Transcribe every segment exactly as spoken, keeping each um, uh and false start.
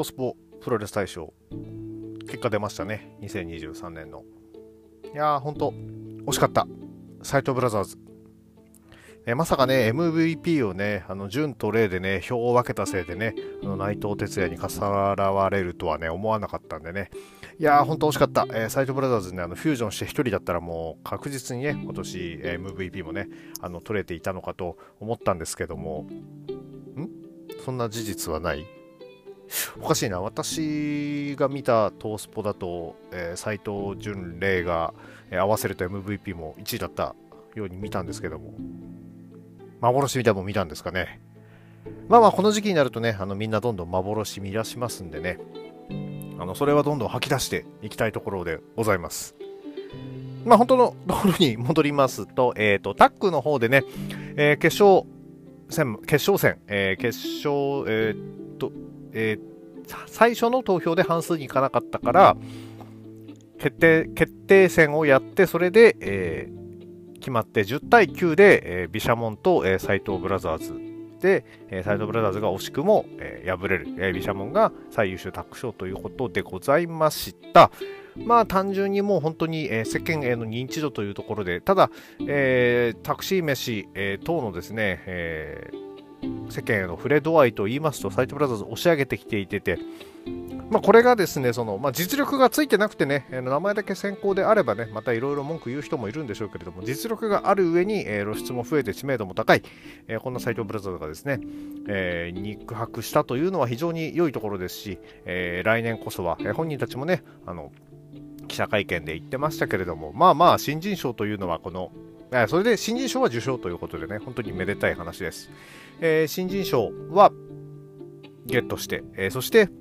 トースポプロレス大賞、結果出ましたね。にせんにじゅうさんねんの。いやー、ほんと、惜しかった。斎藤ブラザーズ。えまさかね、エムブイピー をね、あの準とレイでね、票を分けたせいでね、あの内藤哲也にかさらわれるとはね、思わなかったんでね。いやー、ほんと惜しかった。えー、斎藤ブラザーズね、あのフュージョンしてひとりだったらもう確実にね、今年 エムブイピー もね、あの取れていたのかと思ったんですけども、んそんな事実はない？おかしいな。私が見たトースポだと、えー、斎藤純礼が、えー合わせると エムブイピー もいちいだったように見たんですけども、幻でも見たんですかね。まあまあ、この時期になるとね、あのみんなどんどん幻見出しますんでね、あのそれはどんどん吐き出していきたいところでございます。まあ本当のところに戻りますと、えっと、タッグの方でね、えー決勝戦、決勝戦、えー決勝、えーっと、えー最初の投票で半数にいかなかったから、決定、決定戦をやって、それで、えー決まってじゅうたいきゅうで、えー、毘沙門と、えー、斎藤ブラザーズで、えー、斎藤ブラザーズが惜しくも、えー敗れる、えー、毘沙門が最優秀タッグ賞ということでございました。まあ単純にもう本当に、えー世間への認知度というところで、ただ、えータクシー飯、えー等のですね、えー世間への触れ度合いと言いますと、斎藤ブラザーズ押し上げてきていてて、まあ、これがですね、そのまあ、実力がついてなくてね、えー名前だけ先行であればね、またいろいろ文句言う人もいるんでしょうけれども、実力がある上に、えー露出も増えて知名度も高い、えーこんな斎藤ブラザーズがですね、えー肉薄したというのは非常に良いところですし、えー来年こそは、えー本人たちもね、あの記者会見で言ってましたけれども、まあまあ、新人賞というのはこの、えーそれで新人賞は受賞ということでね、本当にめでたい話です。えー新人賞はゲットして、えーそして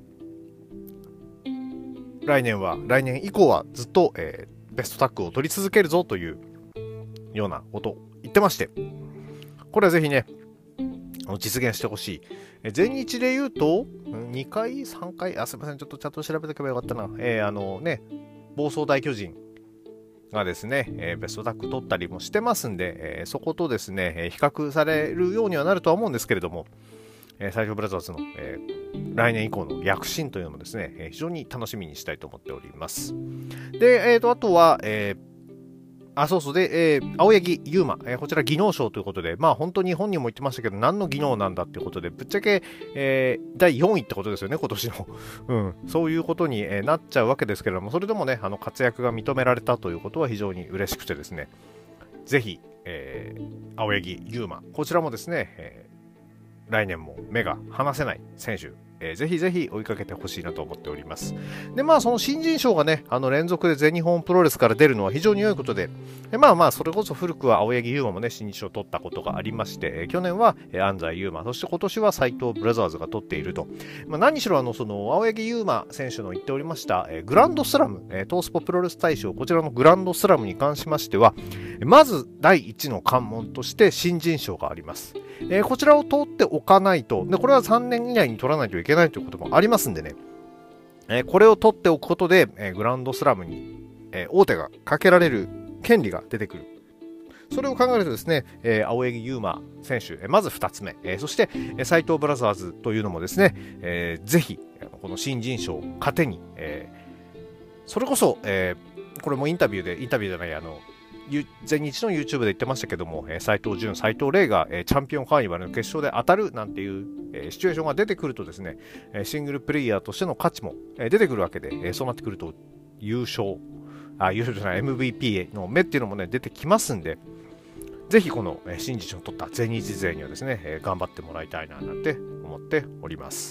来年は、来年以降はずっと、えーベストタッグを取り続けるぞというようなことを言ってまして、これはぜひね、実現してほしい。えー全日で言うと、にかい、さんかい、あ、すみません、ちょっとちゃんと調べておけばよかったな。えーあのね、暴走大巨人がですね、えーベストタッグ取ったりもしてますんで、えーそことですね、えー比較されるようにはなるとは思うんですけれども、えー、斎藤ブラザーズの、えー来年以降の躍進というのもですね、えー非常に楽しみにしたいと思っております。で、えーと、あとは、えーあ、そうそう。で、えー青柳優馬、えーこちら技能賞ということで、まあ本当に本人も言ってましたけど、何の技能なんだっていうことで、ぶっちゃけ、えーだいよんいってことですよね、今年の。うん、そういうことに、えーなっちゃうわけですけれども、それでもね、あの活躍が認められたということは非常に嬉しくてですね、ぜひ、えー青柳優馬、こちらもですね、えー来年も目が離せない選手、えーぜひぜひ追いかけてほしいなと思っております。で、まあ、その新人賞がね、あの連続で全日本プロレスから出るのは非常に良いことで、でまあまあ、それこそ古くは青柳優馬もね、新人賞を取ったことがありまして、えー去年は、えー安西優馬、そして今年は斎藤ブラザーズが取っていると。まあ、何しろ、あの、その、青柳優馬選手の言っておりました、えーグランドスラム、えートースポプロレス大賞、こちらのグランドスラムに関しましては、まずだいいちの関門として新人賞があります。えーこちらを通っておかないと、で、これはさんねん以内に取らないといけないということもありますんでね、えーこれを取っておくことで、えーグランドスラムに、えー王手がかけられる権利が出てくる。それを考えるとですね、えー青柳優馬選手、えーまずふたつめ、えーそして、えー斎藤ブラザーズというのもですね、えーぜひ、この新人賞を糧に、えーそれこそ、えーこれもインタビューで、インタビューじゃない、あの、全日の YouTube で言ってましたけども、えー、斎藤潤、斎藤麗が、えーチャンピオンカーニバルの決勝で当たるなんていう、えーシチュエーションが出てくるとですね、えーシングルプレイヤーとしての価値も、えー出てくるわけで、えーそうなってくると優勝、あ、優勝じゃない、エムブイピー の目っていうのもね、出てきますんで、ぜひこの、えー新人賞を取った全日勢にはですね、えー頑張ってもらいたいななんて思っております。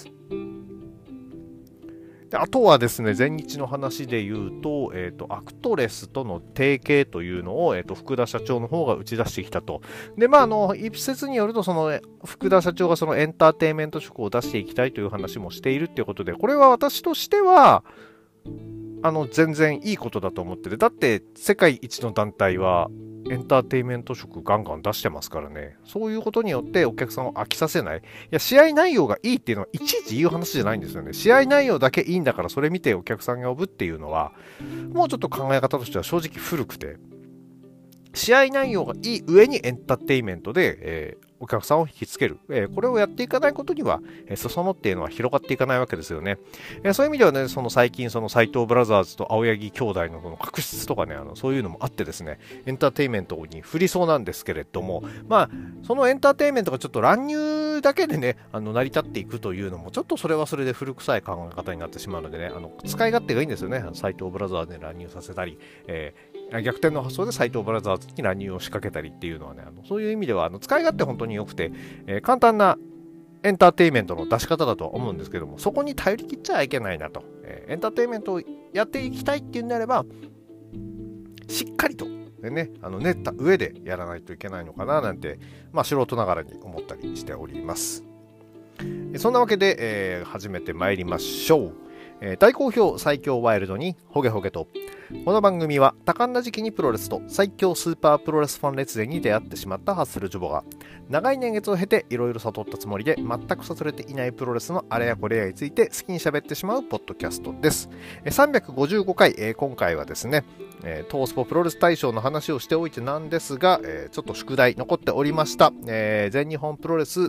であとはですね、前日の話で言うと、えっ、と、アクトレスとの提携というのを、えっ、と、福田社長の方が打ち出してきたと。で、まあ、あの、一説によると、その、福田社長がそのエンターテインメント色を出していきたいという話もしているっていうことで、これは私としては、あの、全然いいことだと思ってて、だって、世界一の団体は、エンターテインメント色ガンガン出してますからね。そういうことによってお客さんを飽きさせない。いや、試合内容がいいっていうのはいちいち言う話じゃないんですよね。試合内容だけいいんだからそれ見てお客さんが呼ぶっていうのは、もうちょっと考え方としては正直古くて、試合内容がいい上にエンターテインメントで、えーお客さんを引きつける、えー、これをやっていかないことには、えー、裾野っていうのは広がっていかないわけですよね。えー、そういう意味ではね、その最近その斎藤ブラザーズと青柳兄弟のその確執とかね、あのそういうのもあってですね、エンターテインメントに振りそうなんですけれども、まあそのエンターテインメントがちょっと乱入だけでね、あの成り立っていくというのもちょっとそれはそれで古臭い考え方になってしまうのでね、あの使い勝手がいいんですよね。斎藤ブラザーズに乱入させたり、えー、逆転の発想で斎藤ブラザーズに乱入を仕掛けたりっていうのはね、あのそういう意味ではあの使い勝手本当に良くて、えー、簡単なエンターテインメントの出し方だとは思うんですけども、そこに頼り切っちゃいけないなと、えー、エンターテインメントをやっていきたいっていうんであればしっかりとでね、あの練った上でやらないといけないのかななんて、まあ、素人ながらに思ったりしております。そんなわけで、えー、始めてまいりましょう。えー、大好評最強ワイルドにホゲホゲと。この番組は多感な時期にプロレスと最強スーパープロレスファン列伝に出会ってしまったハッスルジョボが長い年月を経ていろいろ悟ったつもりで全く悟れていないプロレスのあれやこれやについて好きに喋ってしまうポッドキャストです。さんびゃくごじゅうごかい、えー、今回はですね、えー、トースポプロレス大賞の話をしておいてなんですが、えー、ちょっと宿題残っておりました。えー、全日本プロレス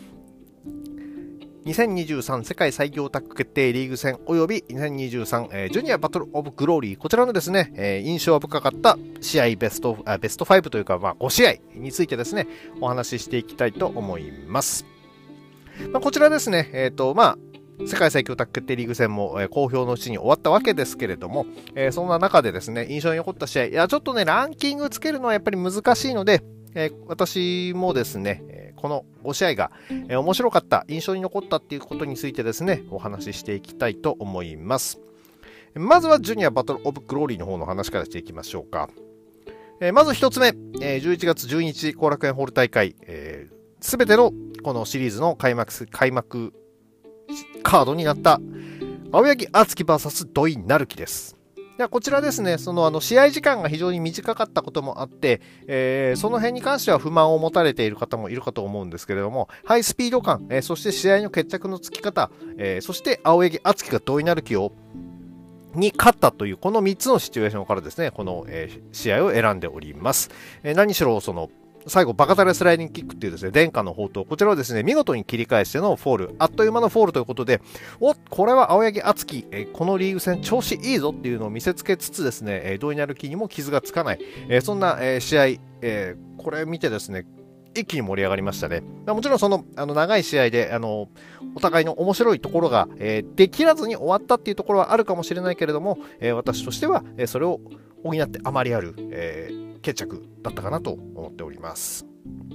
にせんにじゅうさん世界最強タッグ決定リーグ戦およびにせんにじゅうさん、えー、ジュニアバトルオブグローリー、こちらのですね、えー、印象深かった試合ベスト、あベストファイブというか、まあ、ご試合についてですねお話ししていきたいと思います。まあ、こちらですね、えーとまあ世界最強タッグ決定リーグ戦も、えー、好評のうちに終わったわけですけれども、えー、そんな中でですね印象に残った試合、いやちょっとねランキングつけるのはやっぱり難しいので、えー、私もですね、えー、このご試合が、えー、面白かった、印象に残ったっていうことについてですねお話ししていきたいと思います。まずはジュニアバトルオブグローリーの方の話からしていきましょうか。えー、まず一つ目、えー、じゅういちがつじゅうににち後楽園ホール大会、えー、全てのこのシリーズの開幕開幕カードになった青柳敦樹 ブイエス 土井成樹です。ではこちらですね、そのあの試合時間が非常に短かったこともあって、えー、その辺に関しては不満を持たれている方もいるかと思うんですけれども、ハイスピード感、えー、そして試合の決着のつき方、えー、そして青柳敦樹が土井成樹をに勝ったというこのみっつのシチュエーションからですね、この、えー、試合を選んでおります。えー、何しろその最後バカタレスライディングキックっていうですね伝家の宝刀、こちらをですね見事に切り返してのフォール、あっという間のフォールということで、おこれは青柳敦樹、えー、このリーグ戦調子いいぞっていうのを見せつけつつですね、えー、土井成樹にも傷がつかない、えー、そんな、えー、試合、えー、これ見てですね一気に盛り上がりましたね。もちろんそのあの長い試合であのお互いの面白いところが、えー、できらずに終わったっていうところはあるかもしれないけれども、えー、私としては、えー、それを補ってあまりある、えー、決着だったかなと思っております。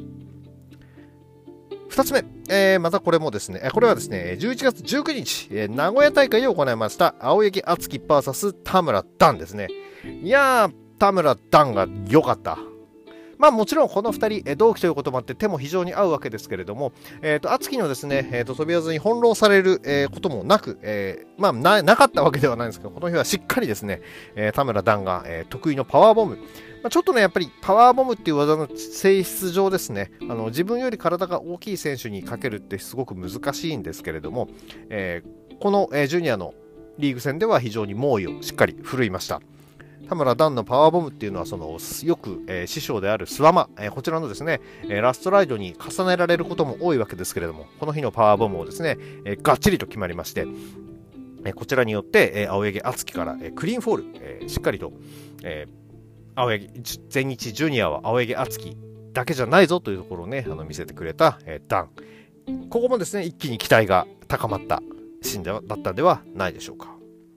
ふたつめ、えー、またこれもですね、これはですね、じゅういちがつじゅうくにち、えー、名古屋大会で行いました青柳敦樹 ブイエス 田村段ですね。いやー、田村段が良かった。まあもちろんこのふたり、えー、同期ということもあって手も非常に合うわけですけれども、えーと、敦樹のですね、えーと、飛び技に翻弄される、えー、こともなく、えー、まあな、なかったわけではないんですけど、この日はしっかりですね、えー、田村段が、えー、得意のパワーボム、まあ、ちょっとねやっぱりパワーボムっていう技の性質上ですね、あの自分より体が大きい選手にかけるってすごく難しいんですけれども、えー、この、えー、ジュニアのリーグ戦では非常に猛威をしっかり振るいました。田村段のパワーボムっていうのはそのよく、えー、師匠であるスワマ、えー、こちらのですね、えー、ラストライドに重ねられることも多いわけですけれども、この日のパワーボムをですね、えー、がっちりと決まりまして、えー、こちらによって、えー、青柳敦樹から、えー、クリーンフォール、えー、しっかりと、えー、青柳全日ジュニアは青柳敦樹だけじゃないぞというところをねあの見せてくれた、えー、ダン、ここもですね一気に期待が高まったシーンだったんではないでしょうか。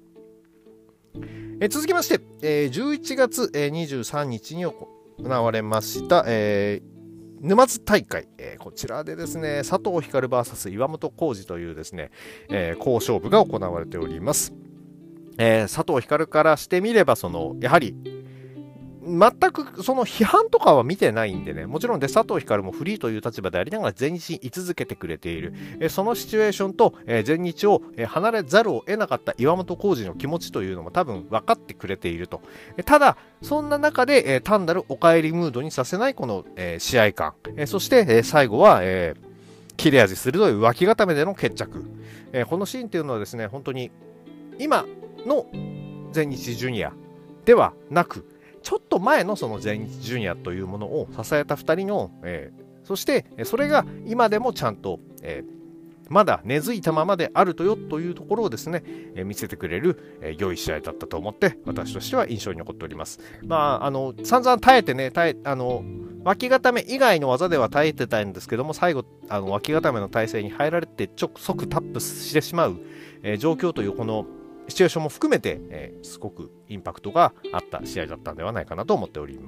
えー、続きまして、えー、じゅういちがつにじゅうさんにちに行われました、えー、沼津大会、えー、こちらでですね佐藤光 ブイエス 岩本浩二というですね、えー、好勝負が行われております。えー、佐藤光からしてみればそのやはり全くその批判とかは見てないんでね、もちろんで佐藤光もフリーという立場でありながら全日に居続けてくれている、えそのシチュエーションと、え全日を、え離れざるを得なかった岩本浩二の気持ちというのも多分分かってくれていると。えただそんな中で、え単なるお帰りムードにさせないこの、え試合感、えそして、え最後は、えー、切れ味鋭い脇固めでの決着、えこのシーンというのはですね本当に今の全日ジュニアではなくちょっと前のその全日ジュニアというものを支えたふたりの、えー、 そしてそれが今でもちゃんと、えー、まだ根付いたままであるとよというところをですね、えー、見せてくれる、えー、良い試合だったと思って私としては印象に残っております。まああの散々耐えてね、耐えあの脇固め以外の技では耐えてたんですけども、最後あの脇固めの体勢に入られて直即タップしてしまう、えー、状況というこのシチュエーションも含めて、えー、すごくインパクトがあった試合だったんではないかなと思っております。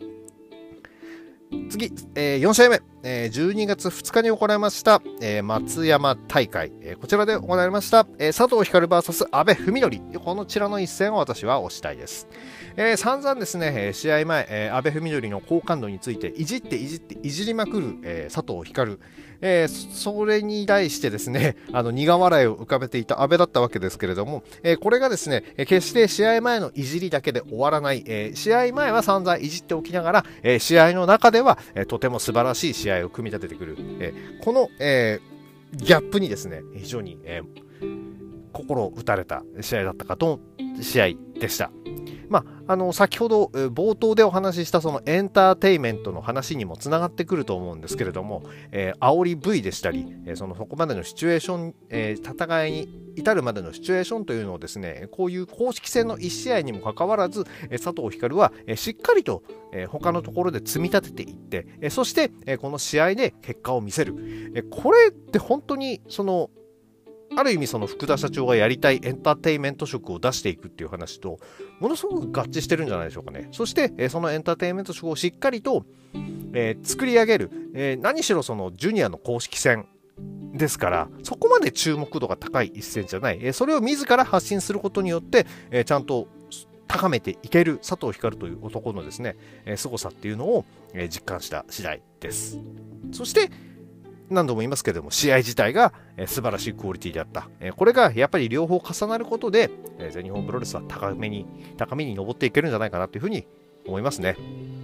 次、えー、よん試合目、えー、じゅうにがつふつかに行われました、えー、松山大会、えー、こちらで行われました、えー、佐藤光 ブイエス 阿部文則、こちらの一戦を私は推したいです。えー、散々ですね、試合前、えー、阿部文則の好感度についていじっていじっていじりまくる、えー、佐藤光、えー、それに対してですね、あの苦笑いを浮かべていた阿部だったわけですけれども、えー、これがですね、決して試合前のいじりだけで終わらない、えー、試合前は散々いじっておきながら、えー、試合の中では、えー、とても素晴らしい試合を組み立ててくる、えー、この、えー、ギャップにですね、非常に、えー、心打たれた試合だったかと試合でした。まあ、あの先ほど冒頭でお話ししたそのエンターテイメントの話にもつながってくると思うんですけれども、えー、煽り V でしたり、えー、そのそこまでのシチュエーション、えー、戦いに至るまでのシチュエーションというのをですね、こういう公式戦のいち試合にもかかわらず、えー、佐藤光は、えー、しっかりと、えー、他のところで積み立てていって、えー、そして、えー、この試合で結果を見せる、えー、これって本当にそのある意味その福田社長がやりたいエンターテインメント色を出していくっていう話とものすごく合致してるんじゃないでしょうかね。そして、えー、そのエンターテインメント色をしっかりと、えー、作り上げる、えー、何しろそのジュニアの公式戦ですからそこまで注目度が高い一戦じゃない、えー、それを自ら発信することによって、えー、ちゃんと高めていける佐藤光という男のですね、えー、凄さっていうのを、えー、実感した次第です。そして何度も言いますけれども試合自体が、えー、素晴らしいクオリティであった、えー、これがやっぱり両方重なることで、えー、全日本プロレスは高めに高めに上っていけるんじゃないかなというふうに思いますね。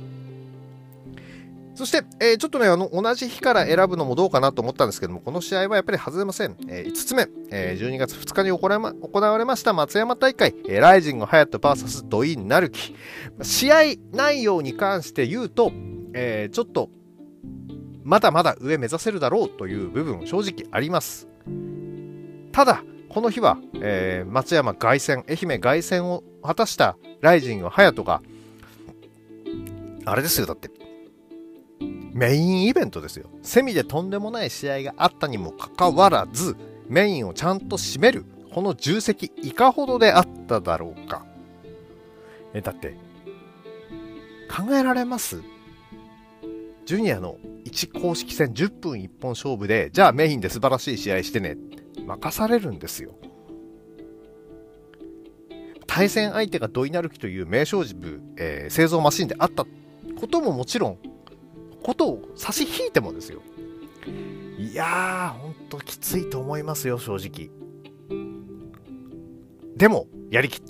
そして、えー、ちょっとねあの同じ日から選ぶのもどうかなと思ったんですけども、この試合はやっぱり外れません。えー、いつつめ、えー、じゅうにがつふつかに行われま、行われました松山大会、えー、ライジング隼人 ブイエス 土井成樹。試合内容に関して言うと、えー、ちょっとまだまだ上目指せるだろうという部分正直あります。ただこの日は、えー、松山凱旋、愛媛凱旋を果たしたライジング隼人があれですよ、だってメインイベントですよ。セミでとんでもない試合があったにもかかわらずメインをちゃんと占めるこの重責いかほどであっただろうか。えだって考えられます？ジュニアのいち公式戦じゅっぷん一本勝負でじゃあメインで素晴らしい試合してね任されるんですよ。対戦相手が土井成樹という名勝負、えー、製造マシンであったことももちろんことを差し引いてもですよ、いやーほんときついと思いますよ正直。でもやりきった、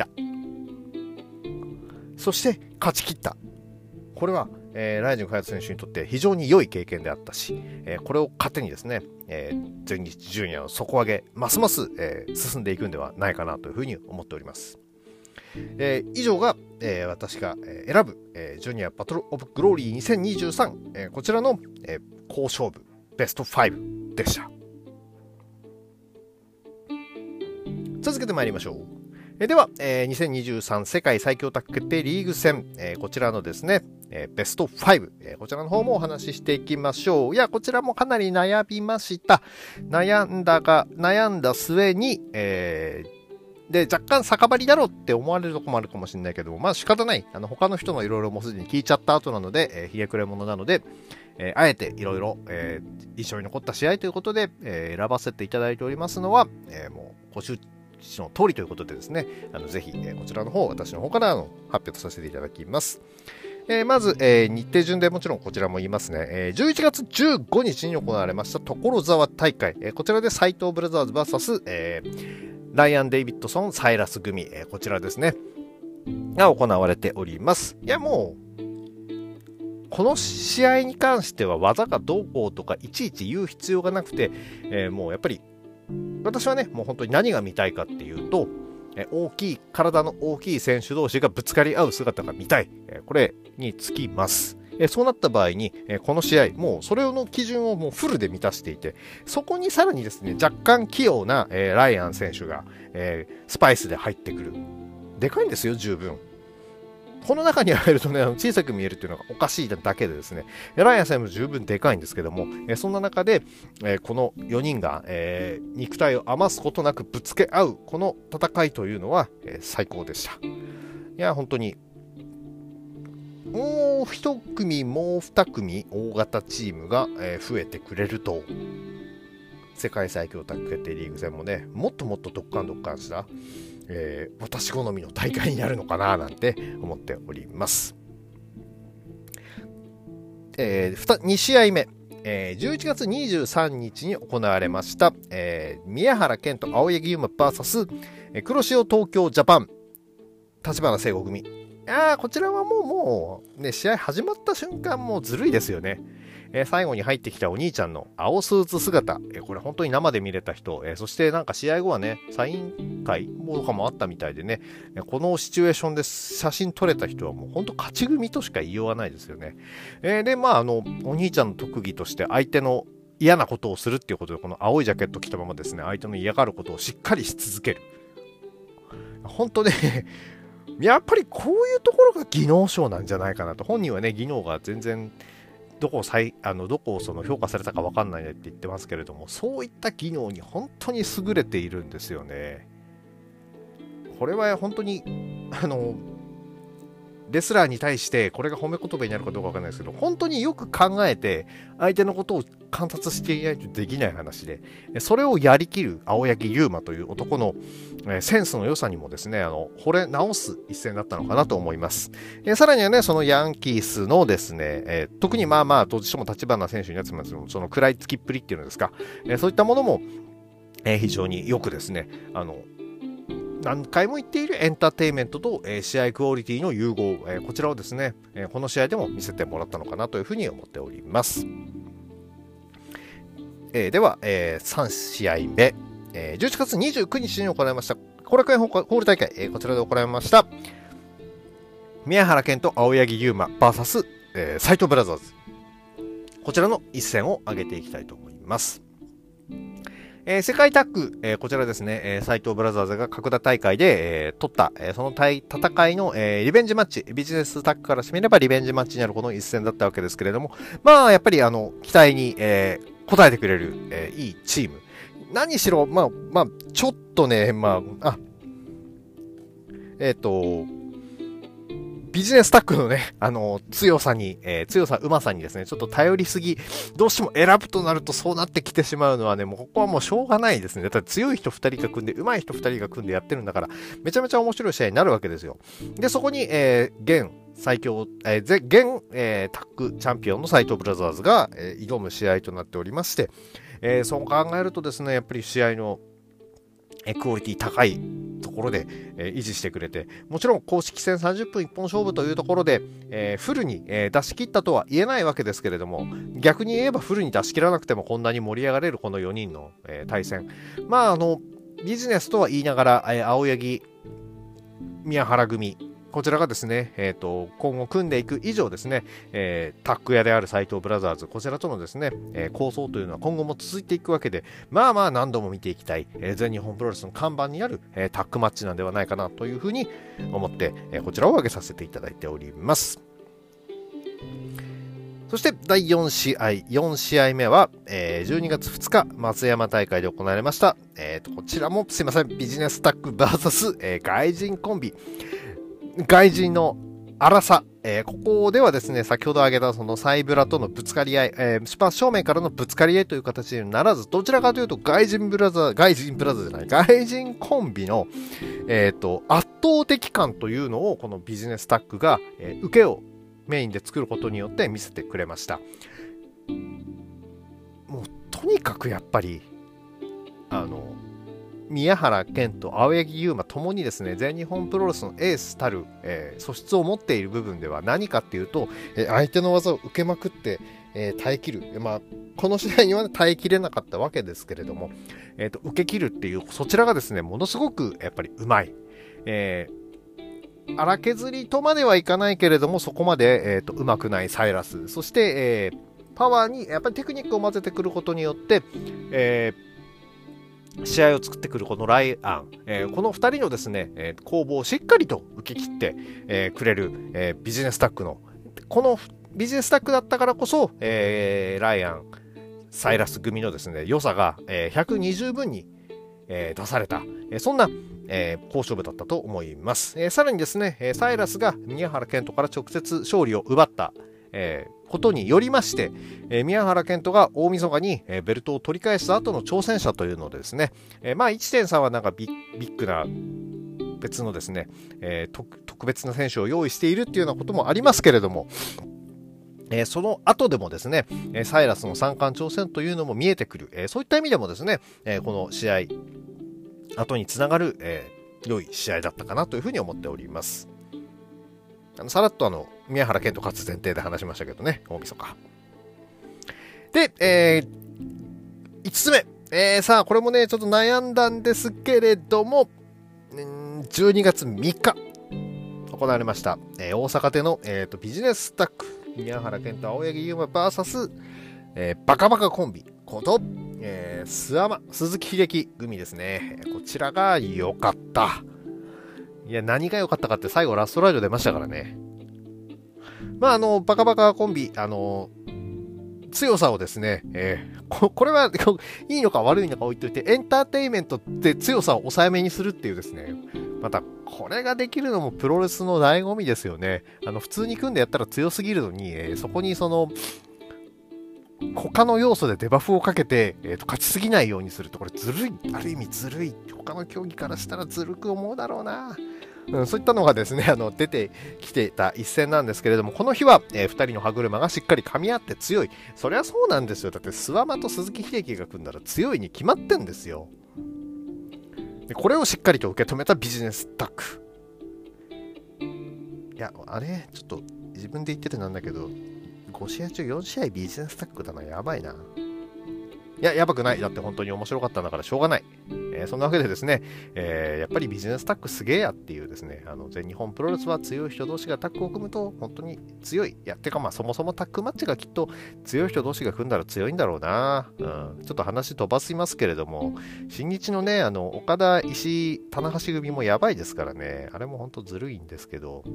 そして勝ち切った。これはえー、ライジング隼人選手にとって非常に良い経験であったし、えー、これを糧にですね、えー、全日ジュニアの底上げますます、えー、進んでいくんではないかなというふうに思っております。えー、以上が、えー、私が選ぶ、えー、ジュニアバトルオブグローリーにせんにじゅうさん、えー、こちらの、えー、好勝負ベストごでした。続けてまいりましょう。えー、では、えー、にせんにじゅうさん世界最強タッグ決定リーグ戦、えー、こちらのですねえー、ベストご、えー、こちらの方もお話ししていきましょう。いや、こちらもかなり悩みました。悩んだが、悩んだ末に、えー、で、若干酒場りだろうって思われるとこもあるかもしれないけども、まあ仕方ない。あの、他の人のいろいろもうすでに聞いちゃった後なので、えー、冷えくれ者なので、えー、あえていろいろ、えー、印象に残った試合ということで、えー、選ばせていただいておりますのは、えー、もう、ご周知の通りということでですね、あのぜひ、えー、こちらの方、私の方からの発表とさせていただきます。えー、まず、えー、日程順でもちろんこちらも言いますね、えー、じゅういちがつじゅうごにちに行われました所沢大会、えー、こちらで斉藤ブラザーズ ブイエス、えー、ライアン・デイビッドソン・サイラス組、えー、こちらですねが行われております。いやもうこの試合に関しては技がどうこうとかいちいち言う必要がなくて、えー、もうやっぱり私はねもう本当に何が見たいかっていうと、大きい体の大きい選手同士がぶつかり合う姿が見たい、これにつきます。 えそうなった場合に、えこの試合、もうそれの基準をもうフルで満たしていて、そこにさらにですね、若干器用な、えー、ライアン選手が、えー、スパイスで入ってくる。でかいんですよ、十分。この中に入るとね、小さく見えるっていうのがおかしいだけでですね、ライアン選手も十分でかいんですけども、えそんな中で、えこのよにんが、えー、肉体を余すことなくぶつけ合う、この戦いというのは、えー、最高でした。いや、本当に、もう一組、もう二組、大型チームが、えー、増えてくれると、世界最強タッグ決定リーグ戦もね、もっともっとドッカンドッカンした、えー、私好みの大会になるのかななんて思っております。えー、に試合目、えー、じゅういちがつにじゅうさんにちに行われました、えー、宮原健と青柳優馬 ブイエス、えー、黒潮東京ジャパン立花聖吾組。いやー、こちらはもうもうね、試合始まった瞬間もうずるいですよね。えー、最後に入ってきたお兄ちゃんの青スーツ姿、えー、これ本当に生で見れた人、えー、そしてなんか試合後はね、サイン会とかもあったみたいでね、えー、このシチュエーションで写真撮れた人はもう本当勝ち組としか言いようがないですよね。えー、で、まああの、お兄ちゃんの特技として相手の嫌なことをするっていうことで、この青いジャケット着たままですね、相手の嫌がることをしっかりし続ける。本当ね、やっぱりこういうところが技能賞なんじゃないかなと。本人はね、技能が全然どこを再あのどこをその評価されたか分かんないねって言ってますけれども、そういった技能に本当に優れているんですよね。これは本当にあのレスラーに対してこれが褒め言葉になるかどうか分かんないですけど、本当によく考えて相手のことを観察していないとできない話で、それをやりきる青柳優馬という男のセンスの良さにもですね、あの惚れ直す一戦だったのかなと思います。えさらにはね、そのヤンキースのですね、えー、特にまあまあどっちも立花選手になってますけど、その食らいつきっぷりっていうのですか、えー、そういったものも、えー、非常によくですね、あの何回も言っているエンターテインメントと、えー、試合クオリティの融合、えー、こちらをですね、えー、この試合でも見せてもらったのかなというふうに思っております。えー、では、えー、さん試合目、えー、じゅういちがつにじゅうくにちに行いました後楽園ホール大会、えー、こちらで行いました宮原健と青柳優馬 ブイエス、えー、斉藤ブラザーズ、こちらの一戦を挙げていきたいと思います。えー、世界タッグ、えー、こちらですね、えー、斉藤ブラザーズが角田大会で、えー、取った、えー、その対戦いの、えー、リベンジマッチ、ビジネスタッグからしてみればリベンジマッチになるこの一戦だったわけですけれども、まあやっぱりあの期待に、えー、応えてくれる、えー、いいチーム。何しろ、まあ、まあ、ちょっとね、まあ、あ、えっと、ビジネスタッグのね、あの、強さに、えー、強さ、うまさにですね、ちょっと頼りすぎ、どうしても選ぶとなるとそうなってきてしまうのはね、もうここはもうしょうがないですね。だって強い人ふたりが組んで、上手い人ふたりが組んでやってるんだから、めちゃめちゃ面白い試合になるわけですよ。で、そこに、えー、現最強、えー、現、えー、タッグチャンピオンの斉藤ブラザーズが、えー、挑む試合となっておりまして、えー、そう考えるとですね、やっぱり試合の、えー、クオリティ高いところで、えー、維持してくれて、もちろん公式戦さんじゅっぷん一本勝負というところで、えー、フルに、えー、出し切ったとは言えないわけですけれども、逆に言えばフルに出し切らなくてもこんなに盛り上がれるこのよにんの、えー、対戦、まああのビジネスとは言いながら、えー、青柳宮原組、こちらがですね、えーと、今後組んでいく以上ですね、えー、タッグ屋である斉藤ブラザーズ、こちらとのですね、えー、構想というのは今後も続いていくわけで、まあまあ何度も見ていきたい、えー、全日本プロレスの看板にある、えー、タッグマッチなんではないかなというふうに思って、えー、こちらを挙げさせていただいております。そしてだいよん試合、よん試合目は、えー、じゅうにがつふつか、松山大会で行われました。えーと、こちらもすいません、ビジネスタッグ ブイエス、えー、外人コンビ。外人の荒さ、えー、ここではですね、先ほど挙げたそのサイブラとのぶつかり合い、えー、真正面からのぶつかり合いという形にならず、どちらかというと外人ブラザー、外人ブラザーじゃない、外人コンビの、えーと、圧倒的感というのをこのビジネスタッグが、えー、受けをメインで作ることによって見せてくれました。もうとにかくやっぱりあの宮原健と青柳優馬ともにですね、全日本プロレスのエースたる、えー、素質を持っている部分では何かっていうと、えー、相手の技を受けまくって、えー、耐え切る、まあ、この試合には、ね、耐え切れなかったわけですけれども、えーと、受け切るっていうそちらがですね、ものすごくやっぱりうまい、えー荒削りとまではいかないけれども、そこまで、えーと、うまくないサイラス、そして、えー、パワーにやっぱりテクニックを混ぜてくることによって、えー、試合を作ってくるこのライアン、えー、このふたりのですね、えー、攻防をしっかりと受け切って、えー、くれる、えー、ビジネスタックのこのビジネスタックだったからこそ、えー、ライアンサイラス組のですね良さが、えー、ひゃくにじゅうぶんに、えー、出された、えー、そんな、えー、好勝負だったと思います。えー、さらにですね、えー、サイラスが宮原健人から直接勝利を奪った、えー、ことによりまして、えー、宮原健人が大晦日に、えー、ベルトを取り返した後の挑戦者というのでですね、えー、まあ いってんさん はなんかビッ、ビッグな別のですね、えー、特別な選手を用意しているっていうようなこともありますけれども、えー、その後でもですね、えー、サイラスの三冠挑戦というのも見えてくる、えー、そういった意味でもですね、えー、この試合後につながる、えー、良い試合だったかなというふうに思っております。あのさらっとあの宮原健人勝つ前提で話しましたけどね、大晦日で、えー、いつつめ、えー、さあこれもねちょっと悩んだんですけれども、じゅうにがつみっか行われました、えー、大阪での、えー、とビジネスタッグ宮原健人青柳優馬 ブイエス、えー、バカバカコンビこと、えー、スアマ鈴木秀樹組ですね。こちらが良かった。いや何が良かったかって最後ラストライド出ましたからね。まああのバカバカコンビあの強さをですね、えー、こ, これはいいのか悪いのか置いといてエンターテインメントって強さを抑えめにするっていうですね、またこれができるのもプロレスの醍醐味ですよね。あの普通に組んでやったら強すぎるのに、えー、そこにその他の要素でデバフをかけて、えー、と勝ちすぎないようにするとこれずるい、ある意味ずるい、他の競技からしたらずるく思うだろうな、うん、そういったのがですねあの出てきてた一戦なんですけれども、この日は、えー、ふたりの歯車がしっかり噛み合って強い。そりゃそうなんですよ。だって諏訪間と鈴木秀樹が組んだら強いに決まってんですよ。でこれをしっかりと受け止めたビジネスタッグ。いやあれちょっと自分で言っててなんだけどご試合中よん試合ビジネスタッグだな、やばいな。いや、やばくない。だって本当に面白かったんだからしょうがない。えー、そんなわけでですね、えー、やっぱりビジネスタッグすげえやっていうですね、あの全日本プロレスは強い人同士がタッグを組むと本当に強い。いや、てかまあそもそもタッグマッチがきっと強い人同士が組んだら強いんだろうな。うん、ちょっと話飛ばしますけれども、新日のね、あの岡田、石井、棚橋組もやばいですからね、あれも本当ずるいんですけど、うん、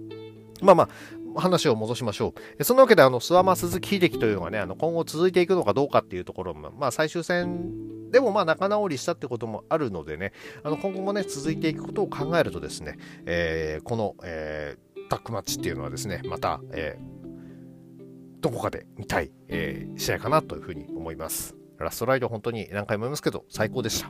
まあまあ、話を戻しましょう。そのわけで、あの、諏訪間鈴木秀樹というのがね、あの、今後続いていくのかどうかっていうところも、まあ、最終戦でも、まあ、仲直りしたってこともあるのでね、あの、今後もね、続いていくことを考えるとですね、えー、この、えー、タッグマッチっていうのはですね、また、えー、どこかで見たい、えー、試合かなというふうに思います。ラストライド、本当に何回も言いますけど、最高でした。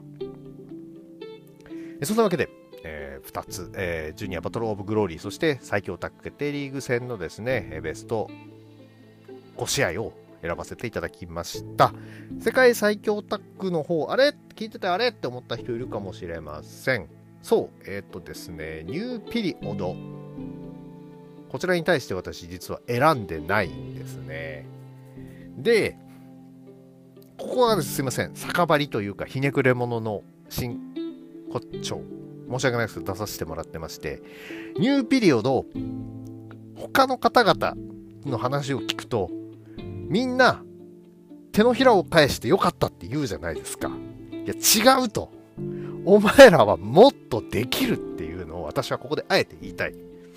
そんなわけで、えー、ふたつ、えー、ジュニアバトルオブグローリー、そして最強タッグ決定リーグ戦のですね、ベストご試合を選ばせていただきました。世界最強タッグの方、あれ聞いててあれって思った人いるかもしれません。そう、えっとですね、ニューピリオド。こちらに対して私実は選んでないんですね。で、ここはです、すいません、酒場りというか、ひねくれ者の真骨頂。申し訳ないですけど出させてもらってまして、ニューピリオド他の方々の話を聞くとみんな手のひらを返してよかったって言うじゃないですか。いや違うと、お前らはもっとできるっていうのを私はここであえて言いたい。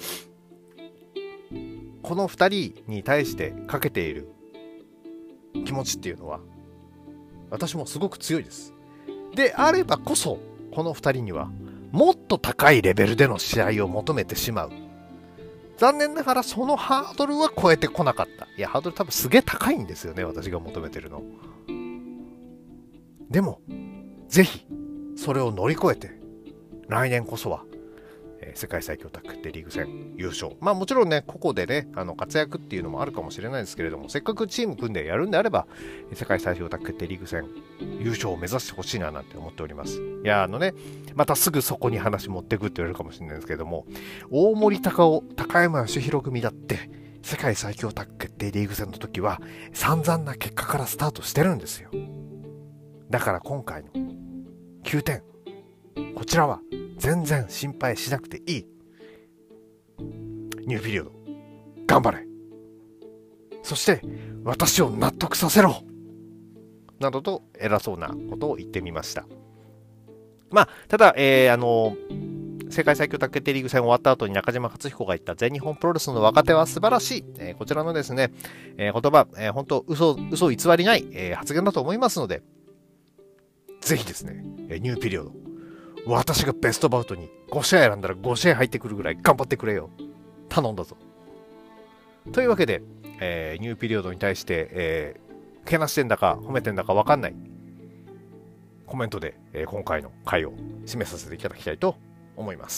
このふたりに対してかけている気持ちっていうのは私もすごく強いです。であればこそこのふたりにはもっと高いレベルでの試合を求めてしまう。残念ながらそのハードルは超えてこなかった。いや、ハードル多分すげえ高いんですよね、私が求めてるの。でも、ぜひ、それを乗り越えて、来年こそは、えー、世界最強タッグ決定リーグ戦優勝。まあもちろんね、個々でね、あの活躍っていうのもあるかもしれないですけれども、せっかくチーム組んでやるんであれば、世界最強タッグ決定リーグ戦優勝を目指してほしいななんて思っております。いや、あのね、またすぐそこに話持ってくって言われるかもしれないですけれども、大森隆夫、高山義弘組だって、世界最強タッグ決定リーグ戦の時は、散々な結果からスタートしてるんですよ。だから今回のきゅうてん、こちらは全然心配しなくていい。 ニューピリオド、頑張れ。そして、私を納得させろなどと偉そうなことを言ってみました。まあ、ただ、えー、あのー、世界最強タッグ決定リーグ戦終わった後に中島克彦が言った全日本プロレスの若手は素晴らしい。えー、こちらのですね、えー、言葉、えー、本当嘘、嘘偽りない、えー、発言だと思いますので、ぜひですね、えー、ニューピリオド、私がベストバウトにご試合選んだらご試合入ってくるぐらい頑張ってくれよ。頼んだぞ。というわけで、えー、ニューピリオドに対して、えー、けなしてんだか褒めてんだかわかんないコメントで、えー、今回の回を締めさせていただきたいと思います。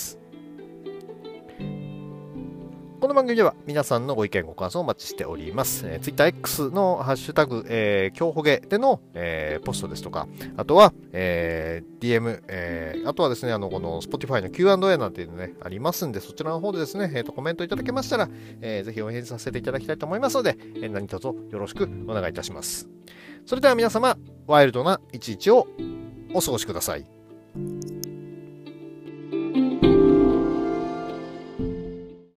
この番組では皆さんのご意見ご感想をお待ちしております。えー、Twitter X のハッシュタグ、えー、今日ほげでの、えー、ポストですとか、あとは、えー、ディーエム、えー、あとはですね、あの、この Spotify の キューアンドエー なんていうのね、ありますんで、そちらの方でですね、えーと、コメントいただけましたら、えー、ぜひお返事させていただきたいと思いますので、えー、何卒よろしくお願いいたします。それでは皆様、ワイルドな一日をお過ごしください。